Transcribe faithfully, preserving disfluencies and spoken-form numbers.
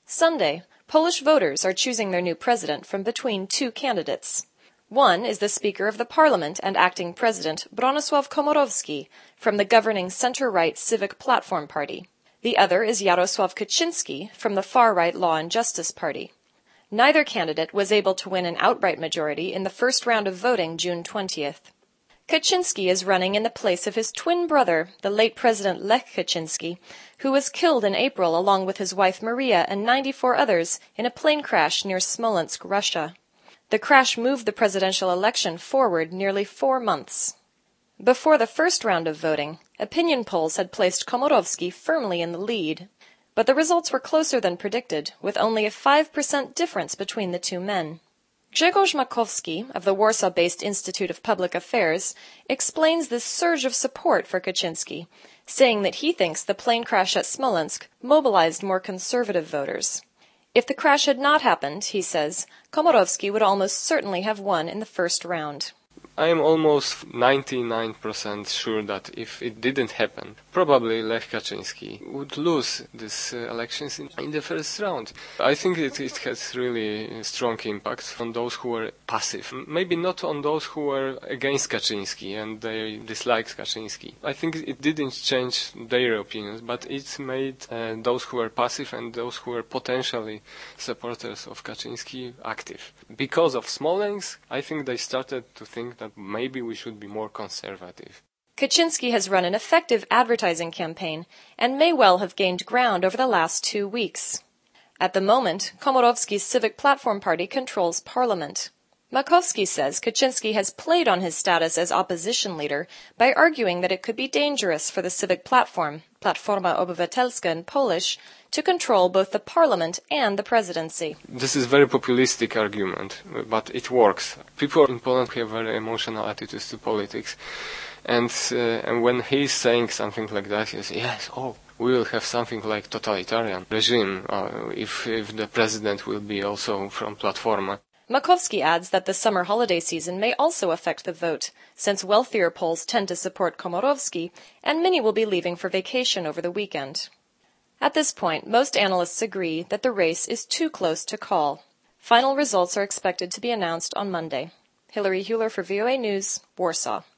Sunday, Polish voters are choosing their new president from between two candidates. One is the Speaker of the Parliament and acting president, Bronisław Komorowski, from the governing center-right Civic Platform Party. The other is Jarosław Kaczynski from the far-right Law and Justice Party. Neither candidate was able to win an outright majority in the first round of voting June twentieth. Kaczynski is running in the place of his twin brother, the late President Lech Kaczynski, who was killed in April along with his wife Maria and ninety-four others in a plane crash near Smolensk, Russia. The crash moved the presidential election forward nearly four months. Before the first round of voting, opinion polls had placed Komorowski firmly in the lead, but the results were closer than predicted, with only a five percent difference between the two men. Grzegorz Makowski, of the Warsaw-based Institute of Public Affairs, explains this surge of support for Kaczynski, saying that he thinks the plane crash at Smolensk mobilized more conservative voters. If the crash had not happened, he says, Komorowski would almost certainly have won in the first round. I am almost ninety-nine percent sure that if it didn't happen, probably Lech Kaczynski would lose these uh, elections in, in the first round. I think it, it has really strong impact on those who were passive. Maybe not on those who were against Kaczynski and they disliked Kaczynski. I think it didn't change their opinions, but it made uh, those who were passive and those who were potentially supporters of Kaczynski active. Because of Smolensk, I think they started to think that maybe we should be more conservative. Kaczynski has run an effective advertising campaign and may well have gained ground over the last two weeks. At the moment, Komorowski's Civic Platform Party controls parliament. Makowski says Kaczynski has played on his status as opposition leader by arguing that it could be dangerous for the Civic Platform, Platforma Obywatelska in Polish, to control both the parliament and the presidency. This is a very populistic argument, but it works. People in Poland have very emotional attitudes to politics, and, uh, and when he's saying something like that, he says, yes, oh, we will have something like totalitarian regime uh, if, if the president will be also from Platforma. Makowski adds that the summer holiday season may also affect the vote, since wealthier Poles tend to support Komorowski, and many will be leaving for vacation over the weekend. At this point, most analysts agree that the race is too close to call. Final results are expected to be announced on Monday. Hilary Huler for V O A News, Warsaw.